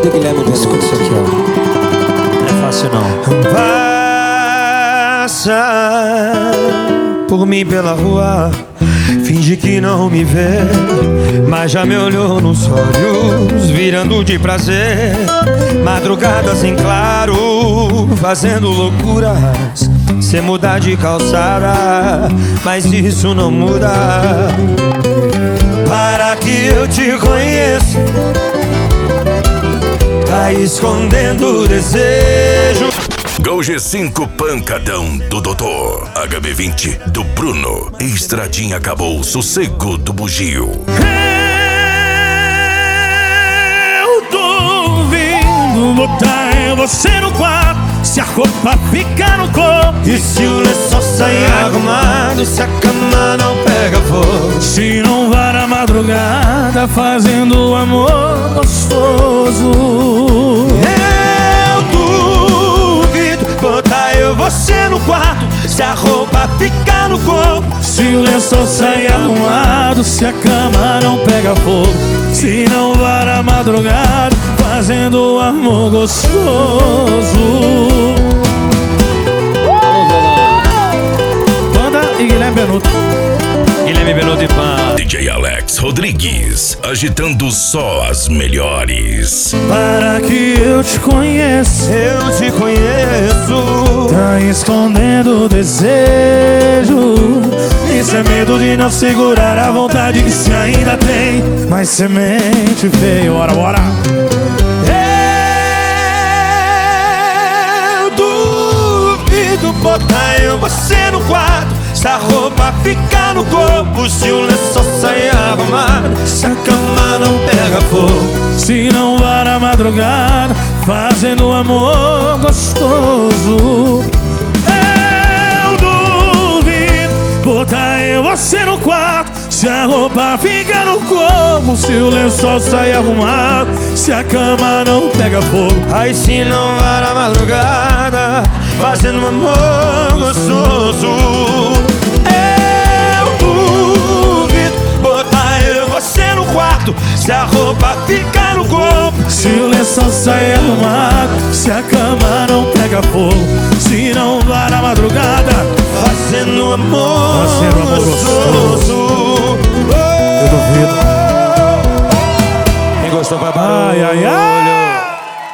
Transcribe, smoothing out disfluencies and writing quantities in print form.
do Guilherme Benuto. Escuta isso aqui, ó. Não é fácil não. Passa por mim pela rua, finge que não me vê, mas já me olhou nos olhos, virando de prazer. Madrugadas em claro, fazendo loucuras, sem mudar de calçada, mas isso não muda. Para que eu te conheça, tá escondendo o desejo. Gol G5 pancadão do Doutor, HB20 do Bruno, Estradinha acabou, sossego do Bugio. Eu duvido botar você no quarto, se a roupa ficar no corpo, e se o lençol sair arrumado, se a cama não pega fogo, se não vai na madrugada fazendo amor gostoso. Eu duvido botar você no quarto, se a roupa ficar no corpo, se o lençol sair arrumado, se a cama não pega fogo, se não vai na madrugada fazendo amor gostoso. Banda e Guilherme Benuto. Guilherme Benuto e Pan. DJ Alex Rodrigues, agitando só as melhores. Para que eu te conheça, eu te conheço, tá escondendo o desejo. Isso é medo de não segurar a vontade que se ainda tem, mas semente feia. Bora, bora. Eu duvido botar você no quarto, se a roupa ficar no corpo, se o lençol sair arrumado, se a cama não pega fogo, se não vai na madrugada fazendo amor gostoso. Eu duvido botar você no quarto, se a roupa fica no corpo, se o lençol sair arrumado, se a cama não pega fogo, aí se não vai na madrugada fazendo amor gostoso. Eu duvido botar você no quarto, se a roupa ficar no corpo, se o lençol sair arrumado, se a cama não pega fogo, se não vai na madrugada fazendo amor gostoso. Eu duvido. Quem gostou vai para ai, ai, ai.